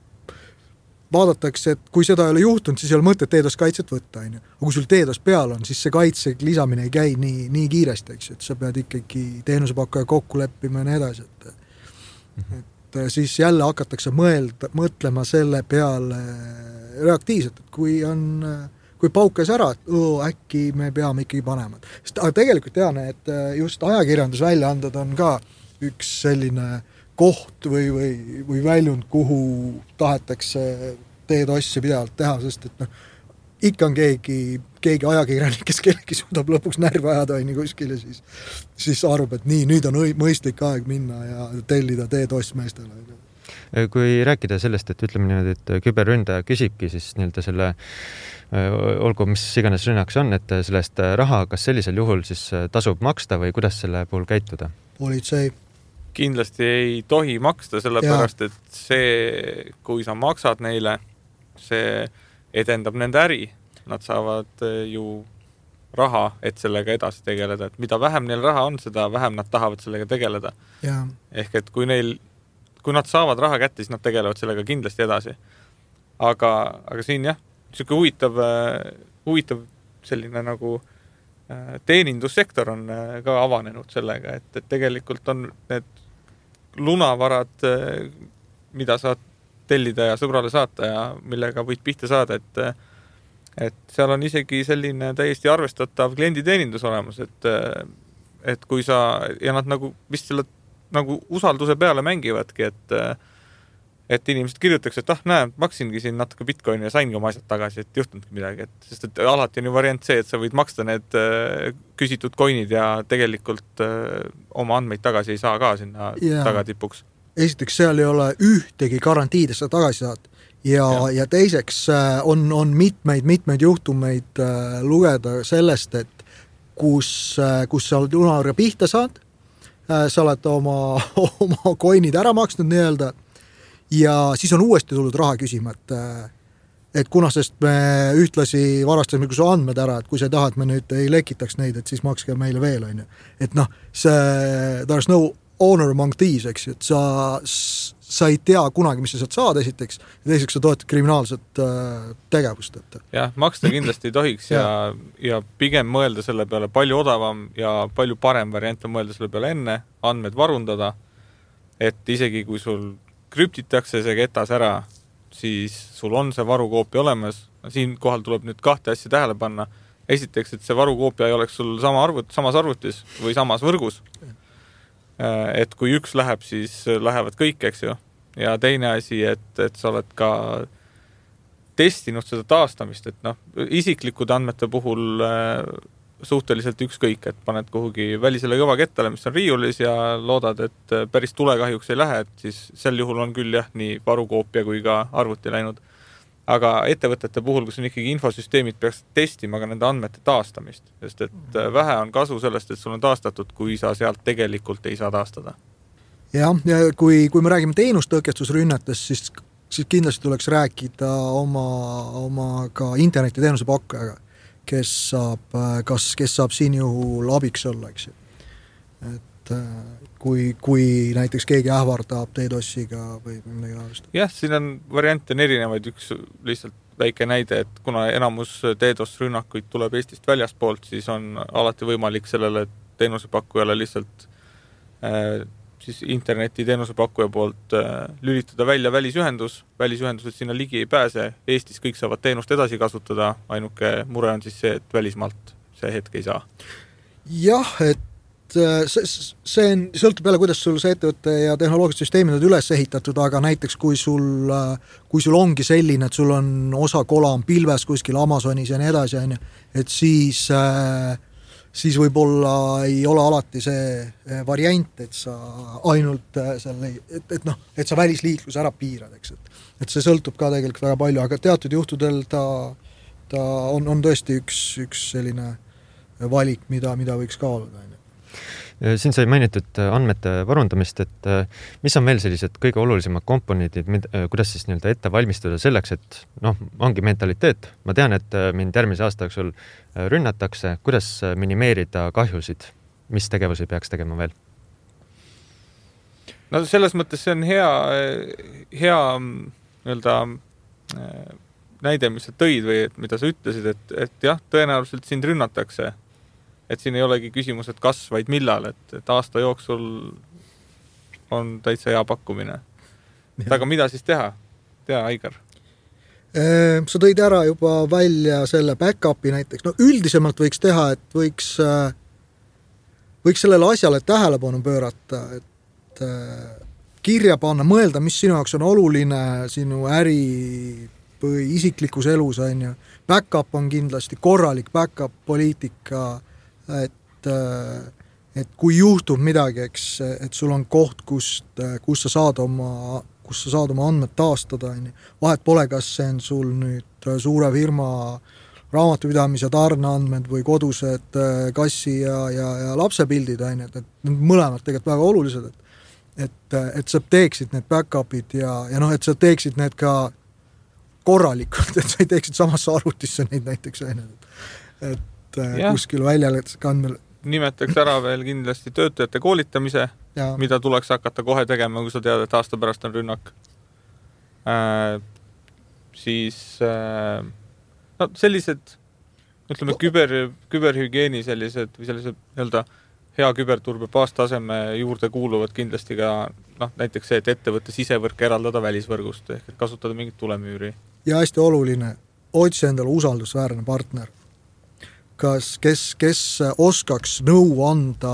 vaadatakse, et kui seda ei ole juhtunud, siis ei ole mõtet DDoS kaitset võtta, on ju. Aga kui sul DDoS peal on, siis see kaitse lisamine ei käi nii, nii kiiresti, eks, et sa pead ikkagi teenusepakkaja kokku leppima ja nii edasi, et, mm-hmm. et siis jälle hakatakse mõelda, mõtlema selle peale reaktiivselt, et kui on, kui paukas ära, et õo, äkki me peame ikkagi panema. Sest, aga tegelikult tean, et just ajakirjandusväljaanded on ka üks selline koht või, või, või väljund, kuhu tahetakse DDoS-i pidevalt teha, sest et noh, ikka on keegi, keegi ajakirjanik, kes kellegi suudab lõpuks närvi ajada on kuskil ja siis, siis arvab, et nii, nüüd on õi, mõistlik aeg minna ja tellida DDoS meestele. Kui rääkida sellest, et ütleme niimoodi, et küberründaja küsibki siis nii-öelda selle, olgu mis iganes rünnaks on, et sellest raha, kas sellisel juhul siis tasub maksta või kuidas selle puhul käituda? Politsei. Kindlasti ei tohi maksta, sellepärast, et see, kui sa maksad neile, see edendab nende äri. Nad saavad ju raha, et sellega edasi tegeleda. Et mida vähem neil raha on, seda vähem nad tahavad sellega tegeleda. Ja. Ehk et kui, neil, kui nad saavad raha kätte, siis nad tegelevad sellega kindlasti edasi. Aga, aga siin jah, selline huvitav, huvitav selline nagu teenindussektor on ka avanenud sellega, et, et tegelikult on need lunavarad, mida saad tellida ja sõbrale saata ja millega võid pihta saada, et, et seal on isegi selline täiesti arvestatav klienditeenindus olemas, et, et kui sa, ja nad nagu vist selle nagu usalduse peale mängivadki, et et inimesed kirjutaks, et ah, näe, maksingi siin natuke bitcoini ja saingi oma asjad tagasi, et juhtunudki midagi, et, sest et alati on ju variant see, et sa võid maksta need äh, küsitud coinid ja tegelikult äh, oma andmeid tagasi ei saa ka sinna yeah. tagatipuks. Esiteks seal ei ole ühtegi garantiid, et sa tagasi saad ja, ja. ja teiseks on, on mitmeid, mitmeid juhtumeid äh, lugeda sellest, et kus, äh, kus sa lunavõrra pihta saad, äh, sa oled oma, oma coinid ära maksnud nii-öelda, ja siis on uuesti tulnud raha küsima, et, et kuna sest me ühtlasi varastasime su andmed ära, et kui sa ei taha, et me nüüd ei lekitaks neid, et siis makske meile veel, on ju. Et noh, see, there's no honor among thieves, eks ju, et sa, sa ei tea kunagi, mis sa sealt saad esiteks, ja teiseks sa toetad kriminaalset äh, tegevust. Et. Jah, maksta kindlasti ei tohiks ja, ja pigem mõelda selle peale palju odavam ja palju parem variant on mõelda selle peale enne, andmed varundada, et isegi kui sul krüptitakse see ketas ära, siis sul on see varukoopia olemas. Siin kohal tuleb nüüd kahte asja tähele panna. Esiteks, et see varukoopia ei oleks sul sama arvut, samas arvutis või samas võrgus. Et kui üks läheb, siis lähevad kõik, eks ju. Ja teine asi, et, et sa oled ka testinud seda taastamist, et noh, isiklikud andmete puhul suhteliselt ükskõik, et paned kuhugi välisele kõvakettale, mis on riiulis ja loodad, et päris tulekahjuks ei lähe, et siis sel juhul on küll jah, nii varukoopia kui ka arvuti läinud. Aga ettevõtete puhul, kus on ikkagi infosüsteemid, peaks testima ka nende andmete taastamist, sest et vähe on kasu sellest, et sul on taastatud, kui sa sealt tegelikult ei saa taastada. Jah, ja kui, kui me räägime teenustõkestusrünnetest, siis, siis kindlasti tuleks rääkida oma, oma ka internetiteenuse pakkujaga, kes saab, kas, kes saab siin juhul abiks olla, eks ju. Et kui, kui näiteks keegi ähvardab DDoSiga või midagi laadust. Jah, siin on variante on erinevaid, üks lihtsalt väike näide, et kuna enamus DDoS rünnakuid tuleb Eestist väljaspoolt, siis on alati võimalik sellele teenusepakkujale lihtsalt äh, siis interneti teenusepakkuja poolt äh, lülitada välja välisühendus. Välisühendused sinna ligi ei pääse. Eestis kõik saavad teenust edasi kasutada. Ainuke mure on siis see, et välismaalt see hetk ei saa. Jah, et see, see on, sõltub jälle, kuidas sul see ettevõtte ja tehnoloogilised süsteemid on üles ehitatud, aga näiteks kui sul, kui sul ongi selline, et sul on osa kola on pilves kuskil Amazonis ja nii edasi, et siis, siis võib-olla ei ole alati see variant, et sa ainult selle, et, et, noh, et sa välisliiklus ära piirad, eks, et, et see sõltub ka tegelikult väga palju, aga teatud juhtudel ta, ta on, on tõesti üks, üks selline valik, mida, mida võiks kaaluda. Siin sai mainitud andmete varundamist, et mis on veel sellised kõige olulisemad komponendid, kuidas siis nii-öelda ette valmistuda selleks, et noh, ongi mentaliteet. Ma tean, et mind järgmise aasta jooksul rünnatakse, kuidas minimeerida kahjusid, mis tegevusi peaks tegema veel? No selles mõttes see on hea, hea nii-öelda näide, mis sa tõid või et, mida sa ütlesid, et, et jah, tõenäoliselt sind rünnatakse. Et siin ei olegi küsimus, et kas, vaid millal, et, et aasta jooksul on täitsa hea pakkumine. Aga mida siis teha? Tea, Aigar? Sa tõid ära juba välja selle backupi näiteks. No üldisemalt võiks teha, et võiks, võiks sellele asjale tähelepanu pöörata, et kirja panna, mõelda, mis sinu jaoks on oluline sinu äri või isiklikus elus. On ju. Backup on kindlasti korralik backup poliitika, et, et kui juhtub midagi, eks, et sul on koht, kust, kus sa saad oma, kus sa saad oma andmed taastada. Vahet pole, kas see on sul nüüd suure firma raamatupidamise tarneandmed või kodused kassi ja, ja, ja lapsepildid, et need mõlemad tegelikult väga olulised, et, et, et sa teeksid need backupid ja, ja noh, et sa teeksid need ka korralikult, et sa ei teeksid samasse arvutisse neid näiteks, et Ja. kuskil väljale kandmel. Nimetaks ära veel kindlasti töötajate koolitamise, ja. mida tuleks hakata kohe tegema, kui sa tead, et aasta pärast on rünnak. Äh, siis äh, no, sellised, ütleme, küber, küberhügieeni sellised või sellised nii-öelda hea küberturbe baastaseme juurde kuuluvad kindlasti ka noh, näiteks see, et ettevõtte sisevõrke eraldada välisvõrgust ehk kasutada mingit tulemüüri. Ja hästi oluline, otsi endale usaldusväärne partner. Kas, kes, kes oskaks nõu anda,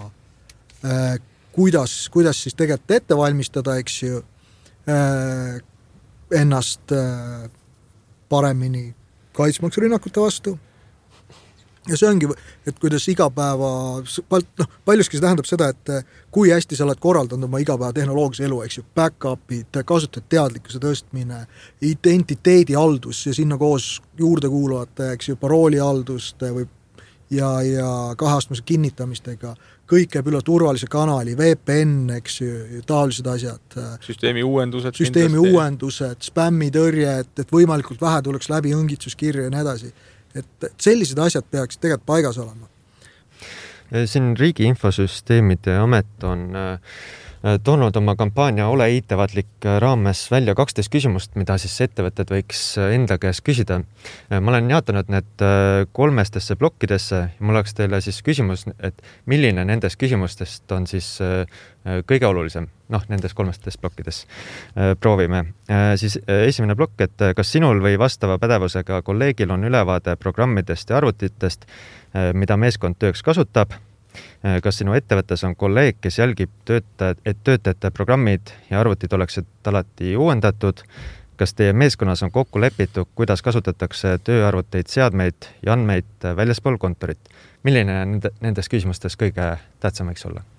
äh, kuidas, kuidas siis tegelikult ette valmistada, eks ju, äh, ennast äh, paremini kaitsmaks rünnakute vastu. Ja see ongi, et kuidas igapäeva, noh, paljuski see tähendab seda, et kui hästi sa oled korraldanud oma igapäeva tehnoloogilise elu, eks ju, backupid, kasutad teadlikkuse tõstmine, identiteedi haldus ja sinna koos juurde kuuluvate, eks ju, parooli halduste või ja, ja kaheastmuse kinnitamistega, kõik käib üle turvalise kanali, V P N, eks ju, taolised asjad. Süsteemi uuendused. Süsteemi kindlasti. Uuendused, spämmitõrje, et, et võimalikult vähe tuleks läbi õngitsuskirju ja nii edasi. Et sellised asjad peaks tegelikult paigas olema. Siin Riigi Infosüsteemide Amet on toonud oma kampaania Ole ettevaatlik raames välja kaksteist küsimust, mida siis ettevõtted võiks enda käest küsida. Ma olen jaatanud need kolmestesse plokkidesse ja mul oleks teile siis küsimus, et milline nendest küsimustest on siis kõige olulisem. noh, nendes kolmestes plokkides proovime. Siis esimene plokk, et kas sinul või vastava pädevusega kolleegil on ülevaade programmidest ja arvutitest, mida meeskond tööks kasutab? Kas sinu ettevõttes on kolleeg, kes jälgib töötajad, et töötajate programmid ja arvutid oleksid alati uuendatud? Kas teie meeskonnas on kokku lepitud, kuidas kasutatakse tööarvuteid, seadmeid ja andmeid väljaspool kontorit? Milline nendes küsimustes kõige tähtsam võiks olla?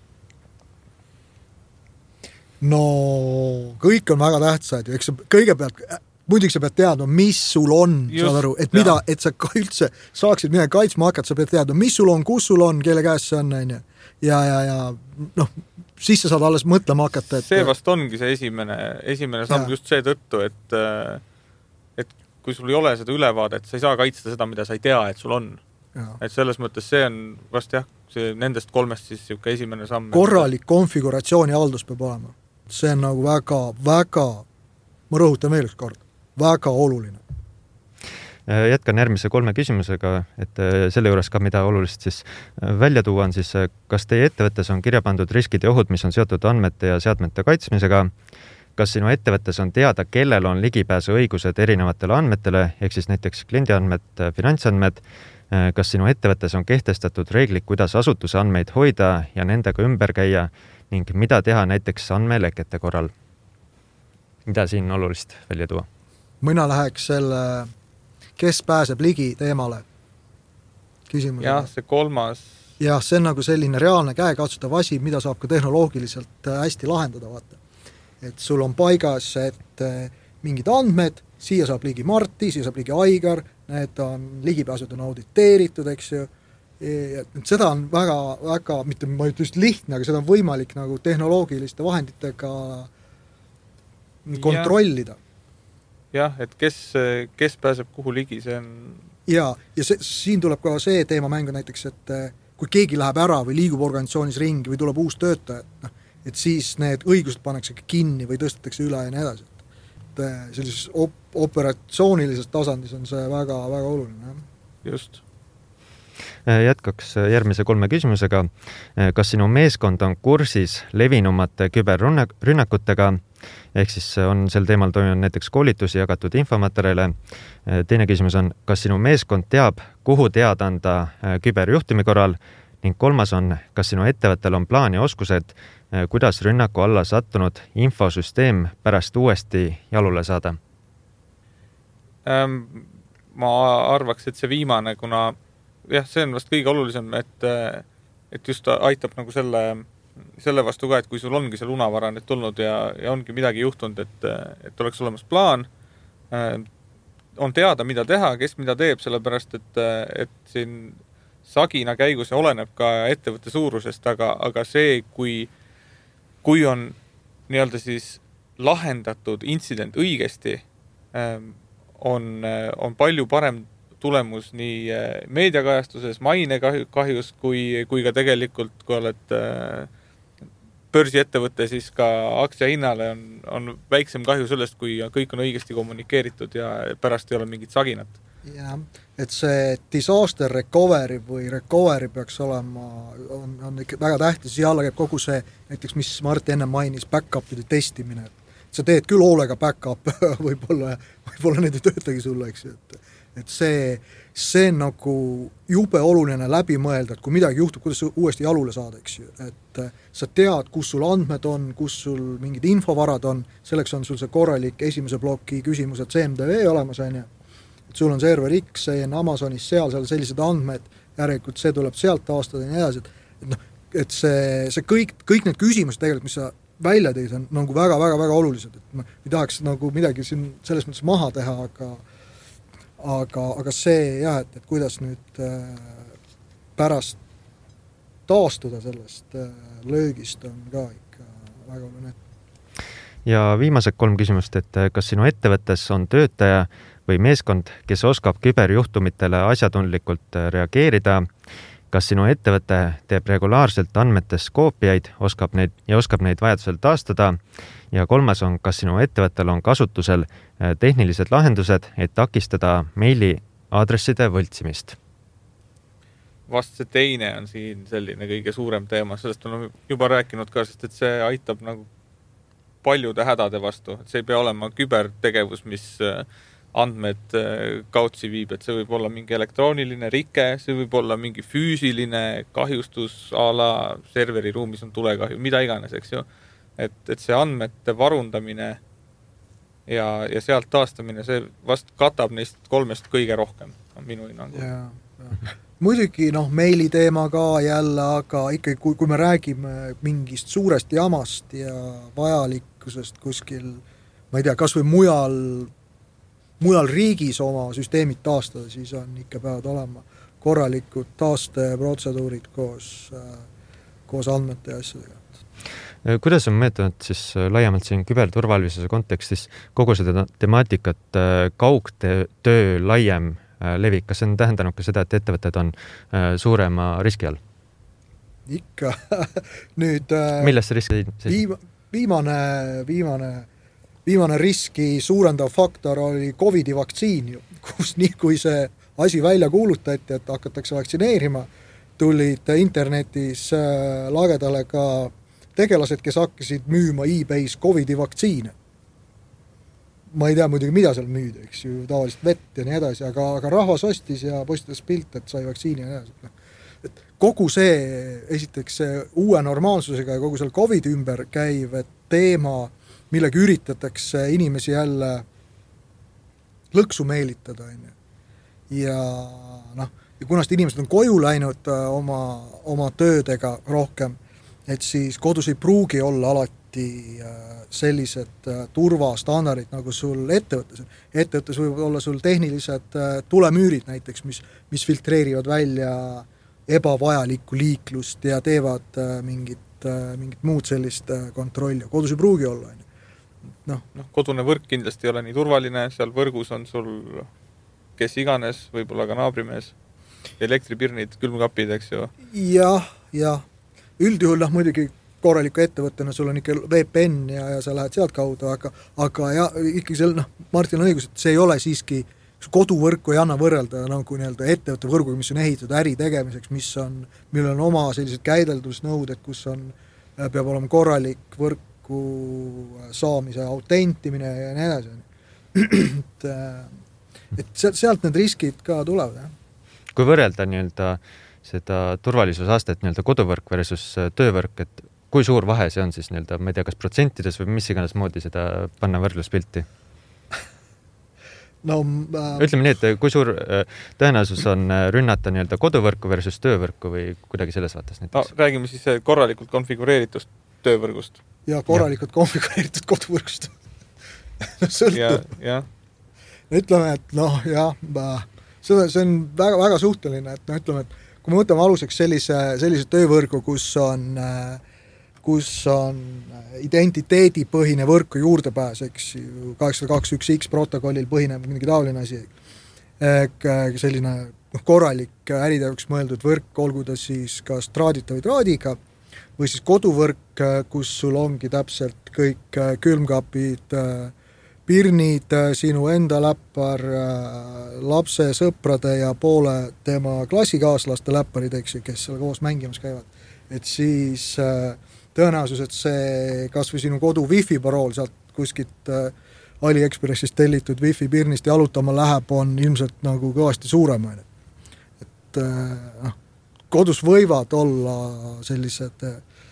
No kõik on väga tähtsad ju, eks kõigepealt, muidugi sa pead teadma, mis sul on, Just, saad aru, et mida, et sa ka üldse saaksid midagi kaitsma hakata, sa pead teadma, mis sul on, kus sul on, kelle käes see on, on ja, ja, ja, ja noh, siis sa saad alles mõtlema hakata. Et... See vast ongi see esimene, esimene samm ja. Just see tõttu, et, et kui sul ei ole seda ülevaadet, sa ei saa kaitsta seda, mida sa ei tea, et sul on. Ja. Et selles mõttes see on vast jah, see nendest kolmest siis siuke esimene samm. Korralik konfiguratsiooni haldus peab olema. See on nagu väga, väga, ma rõhutan veel üks kord, väga oluline. Jätkan järgmise kolme küsimusega, et selle juures ka mida olulist siis välja tuua on siis, kas teie ettevõttes on kirja pandud riskid ja ohud, mis on seotud andmete ja seadmete kaitsmisega? Kas sinu ettevõttes on teada, kellel on ligipääsu õigused erinevatele andmetele, ehk siis näiteks kliendiandmed, finantsandmed? Kas sinu ettevõttes on kehtestatud reeglid, kuidas asutuse andmeid hoida ja nendega ümber käia ning mida teha näiteks andmelekete korral? Mida siin olulist välja tuua? Mina läheks selle, kes pääseb ligi teemale küsimusele. Jah, see kolmas. Jah, see on nagu selline reaalne käekatsutav asi, mida saab ka tehnoloogiliselt hästi lahendada. Vaata. Et sul on paigas, et mingid andmed, siia saab ligi Marti, siia saab ligi Aigar, need on ligipääsud on auditeeritud, eks ju. Seda on väga, väga, mitte ma ütlen just lihtne, aga seda on võimalik nagu tehnoloogiliste vahenditega kontrollida. Jah, et kes, kes pääseb kuhu ligi, see on... Ja, ja see, siin tuleb ka see teema mängu näiteks, et kui keegi läheb ära või liigub organisatsioonis ringi või tuleb uus töötaja, noh, et siis need õigused pannakse kinni või tõstetakse üle ja nii edasi. Et sellises op- operatsioonilises tasandis on see väga, väga oluline. Just. Jätkaks järgmise kolme küsimusega. Kas sinu meeskond on kursis levinumate küberrünnakutega, ehk siis on sel teemal toimunud näiteks koolitusi jagatud infomaterjale? Teine küsimus on, kas sinu meeskond teab, kuhu teada anda küberjuhtumi korral? Ning kolmas on, kas sinu ettevõttel on plaan ja oskused, kuidas rünnaku alla sattunud infosüsteem pärast uuesti jalule saada? Ähm, ma arvaks, et see viimane, kuna jah, see on vast kõige olulisem, et, et just aitab nagu selle, selle vastu ka, et kui sul ongi see lunavara nüüd tulnud ja, ja ongi midagi juhtunud, et, et oleks olemas plaan, on teada, mida teha, kes mida teeb, sellepärast, et, et siin sagina käigus ja oleneb ka ettevõtte suurusest, aga, aga see, kui, kui on nii-öelda siis lahendatud intsident õigesti, on, on palju parem tulemus nii meediakajastuses, maine kahjus, kui, kui ka tegelikult, kui oled börsiettevõte, siis ka aktsiahinnale on, on väiksem kahju sellest, kui kõik on õigesti kommunikeeritud ja pärast ei ole mingit saginat. Ja, et see disaster recovery või recovery peaks olema, on, on ikka väga tähtis, ja alla käib kogu see, näiteks mis Marti enne mainis, back-upide testimine. Sa teed küll hoolega back-up, võib-olla, võib-olla need ei töötagi sulle, eks ju, et et see, see on nagu jube oluline läbi mõelda, et kui midagi juhtub, kuidas uuesti jalule saada, eks ju, et sa tead, kus sul andmed on, kus sul mingid infovarad on, selleks on sul see korralik esimese ploki küsimused C M D V olemas, on ju, et sul on server X, see on Amazonis seal, seal sellised andmed, järelikult see tuleb sealt taastada ja nii edasi, et, noh, et see, see kõik, kõik need küsimused tegelikult, mis sa välja teid, on nagu väga, väga, väga olulised, et ma ei tahaks nagu midagi siin selles mõttes maha teha, aga Aga, aga see jah, et, et kuidas nüüd äh, pärast taastuda sellest äh, löögist on ka ikka väga oluline. Ja viimased kolm küsimust, et kas sinu ettevõttes on töötaja või meeskond, kes oskab küberjuhtumitele asjatundlikult reageerida? Kas sinu ettevõte teeb regulaarselt andmetes koopiaid oskab neid, ja oskab neid vajadusel taastada? Ja kolmas on, kas sinu ettevõttel on kasutusel tehnilised lahendused, et takistada meili aadresside võltsimist? Vast see teine on siin selline kõige suurem teema, sellest on juba rääkinud ka, sest et see aitab nagu paljude hädade vastu, et see ei pea olema kübertegevus, mis andmed kautsi viib, et see võib olla mingi elektrooniline rike, see võib olla mingi füüsiline kahjustus a la serveri ruumis on tulekahju, mida iganes, eks ju. Et, et see andmete varundamine ja, ja sealt taastamine, see vast katab neist kolmest kõige rohkem, on minu hinnangu. Ja, ja. Muidugi noh, meili teema ka jälle, aga ikkagi kui, kui me räägime mingist suurest jamast ja vajalikkusest kuskil, ma ei tea, kas või mujal mujal riigis oma süsteemid taastada, siis on ikka peavad olema korralikud taasteprotseduurid koos, koos andmete ja asjadega. Kuidas on mõetunud siis laiemalt siin küberturvalisuse kontekstis kogu seda temaatikat kaugtöö laiem levik? Kas see on tähendanud ka seda, et ettevõtted on suurema riski all? Ikka. Nüüd millest see riski? Viima, viimane, viimane Viimane riski suurendav faktor oli Covidi vaktsiin, kus nii kui see asi välja kuulutati, et hakatakse vaktsineerima, tulid internetis lagedale ka tegelased, kes hakkasid müüma eBay's Covidi vaktsiine. Ma ei tea muidugi, mida seal müüda, eks ju, tavaliselt vett ja nii edasi, aga, aga rahvas ostis ja postitas pilt, et sai vaktsiini ja nii edasi. Et kogu see, esiteks see uue normaalsusega ja kogu selle Covidi ümber käiv teema, millega üritatakse inimesi jälle lõksu meelitada. Ja, noh, ja kunast inimesed on koju läinud oma, oma töödega rohkem, et siis kodus ei pruugi olla alati sellised turvastandardid, nagu sul ettevõttes. Ettevõttes võib olla sul tehnilised tulemüürid näiteks, mis, mis filtreerivad välja ebavajalikku liiklust ja teevad mingit, mingit muud sellist kontrolli. Kodus ei pruugi olla. No. No, kodune võrk kindlasti ei ole nii turvaline, seal võrgus on sul kes iganes, võib-olla ka naabrimees, elektripirnid, külmkapid, eks ju. Jah, jah. Üldjuhul noh, muidugi korraliku ettevõttena sul on ikka V P N ja, ja sa lähed sealt kaudu, aga, aga ja, ikkagi seal, noh, Martin on õigus, et see ei ole siiski, koduvõrku ei anna võrrelda nagu nii-öelda ettevõtte võrguga, mis on ehitatud äri tegemiseks, mis on, millel on oma sellised käideldusnõuded, kus on, peab olema korralik võrk, saamise autentimine ja nii edasi. et, et sealt need riskid ka tulevad. Jah. Kui võrrelda nii-öelda seda turvalisusaastet nii-öelda koduvõrk versus töövõrk, et kui suur vahe see on siis nii-öelda, ma ei tea, kas protsentides või mis iganes moodi seda panna võrdluspilti? No, äh... ütleme nii, et kui suur tõenäosus on rünnata nii-öelda koduvõrku versus töövõrku või kuidagi selles vaates näiteks? No, räägime siis korralikult konfigureeritust töövõrgust. Ja korralikult ja. konfigureeritud koduvõrgust. Sõltub. Ja, ja. Ütleme, et noh, jah, see, see on väga, väga suhteline, et noh, ütleme, et kui me võtame aluseks sellise, sellise töövõrgu, kus on, kus on identiteedipõhine võrku juurdepääs, eks ju, kaheksasada kakskümmend üks X protokollil põhineb mingi taoline asi, selline korralik äritööks mõeldud võrk, olgu ta siis kas traadita või traadiga, või siis koduvõrk, kus sul ongi täpselt kõik külmkapid, pirnid, sinu enda läppar, lapse, sõprade ja poole tema klassikaaslaste läpparid, eks, kes seal koos mängimas käivad. Et siis tõenäosus, et see kas või sinu kodu wifi parool sealt kuskilt AliExpressist tellitud wifi pirnist jalutama läheb, on ilmselt nagu kõvasti suurem. Et noh, kodus võivad olla sellised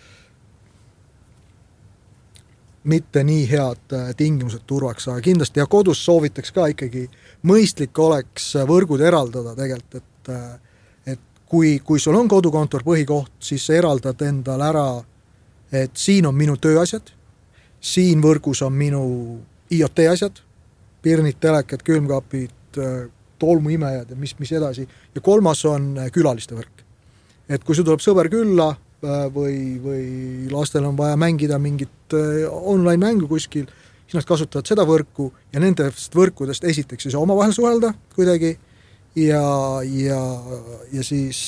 mitte nii head tingimused turvaks, aga kindlasti ja kodus soovitaks ka ikkagi mõistlik oleks võrgud eraldada tegelikult, et, et kui, kui sul on kodukontor põhikoht, siis eraldad endal ära, et siin on minu tööasjad, siin võrgus on minu I O T asjad, pirnid, telekad, külmkapid, tolmuimejad ja mis, mis edasi, ja kolmas on külaliste võrk. Et kui sul tuleb sõber külla või, või lastel on vaja mängida mingit online mängu kuskil, siis nad kasutavad seda võrku ja nendest võrkudest esiteks siis omavahel suhelda kuidagi ja, ja, ja siis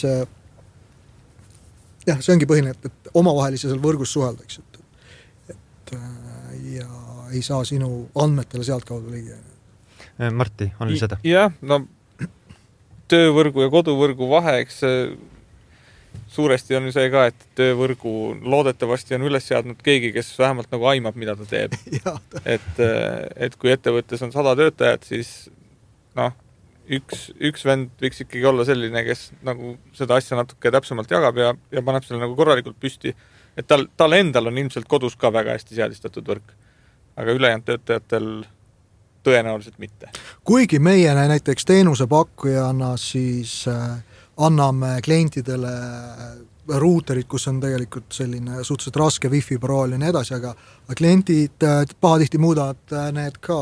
jah, see ongi põhiline, et, et omavahelise seal võrgus suhelda, eks, et, et ja ei saa sinu andmetele sealt kaudu ligi. Marti, on lisada? Jah, no töövõrgu ja koduvõrgu vahe, eks suuresti on see ka, et töövõrgu loodetavasti on üles seadnud keegi, kes vähemalt nagu aimab, mida ta teeb. et, et kui ettevõttes on sada töötajat, siis noh, üks, üks vend võiks ikkagi olla selline, kes nagu seda asja natuke täpsemalt jagab ja, ja paneb selle nagu korralikult püsti. Et tal, tal endal on ilmselt kodus ka väga hästi seadistatud võrk. Aga ülejäänud töötajatel tõenäoliselt mitte. Kuigi meie näiteks teenusepakkujana siis äh, anname klientidele ruuterid, kus on tegelikult selline suhteliselt raske wifi parool ja nii edasi, aga klientid äh, pahatihti muudavad äh, need ka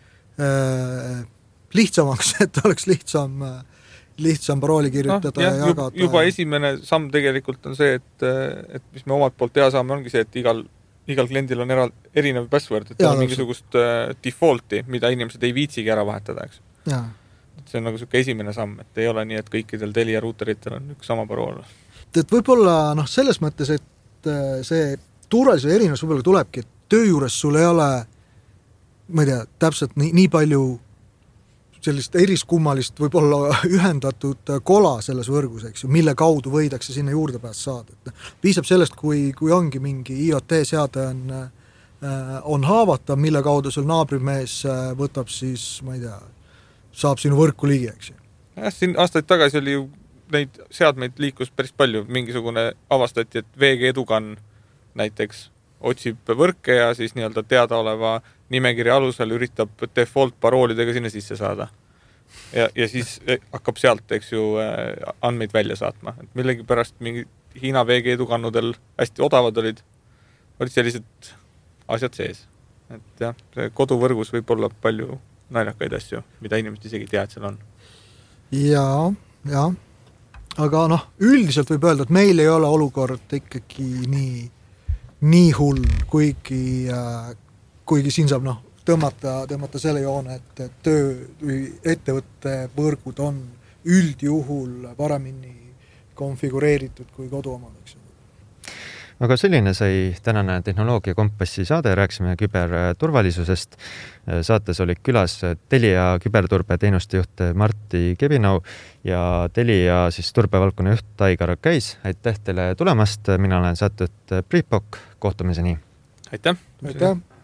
äh, lihtsamaks, et oleks lihtsam, lihtsam parooli kirjutada no, ja jagada. Juba esimene samm tegelikult on see, et, et mis me omalt poolt teha saame, ongi see, et igal, igal kliendil on eral, erinev password, et on mingisugust defaulti, mida inimesed ei viitsigi ära vahetada, eks. Ja. See on nagu selline esimene samm, et ei ole nii, et kõikidel Telia ruuteritel on üks sama parool. Et võib-olla noh, selles mõttes, et see turvalisuse erinevus võib-olla tulebki, et töö juures sul ei ole, ma ei tea, täpselt nii, nii palju sellist eriskummalist võib-olla ühendatud kola selles võrgus, eks ju, mille kaudu võidakse sinna juurde pääs saada. Et piisab sellest, kui, kui ongi mingi I O T-seade on, on haavatav, mille kaudu sul naabrimees võtab siis, ma ei tea, saab sinu võrku ligi, eks ju. Ja, siin aastaid tagasi oli ju neid seadmeid liikus päris palju. Mingisugune avastati, et V G Edukan näiteks otsib võrke ja siis nii-öelda teadaoleva nimekirja alusel üritab default paroolidega sinna sisse saada. Ja, ja siis hakkab sealt, eks ju, andmeid välja saatma. Et millegi pärast mingi Hiina V G edukannudel hästi odavad olid, olid sellised asjad sees. Et jah, see koduvõrgus võib olla palju naljakaid asju, mida inimesed isegi tea, et seal on. Jaa, jaa. Aga noh, üldiselt võib öelda, et meil ei ole olukord ikkagi nii, nii hull, kuigi äh, kuigi siin saab noh, tõmmata, tõmmata selle joone, et töö või ettevõtte võrgud on üldjuhul paremini konfigureeritud kui koduomadeks. Aga selline sai tänane Tehnoloogia Kompassi saade, rääksime küberturvalisusest. Saates olid külas Telia küberturbe teenuste juht Martti Kebinau ja Telia siis turbevaldkonna juht Aigar Käis. Aitäh teile tulemast, mina olen saatud Priit Pokk, kohtumiseni. Aitäh! Aitäh!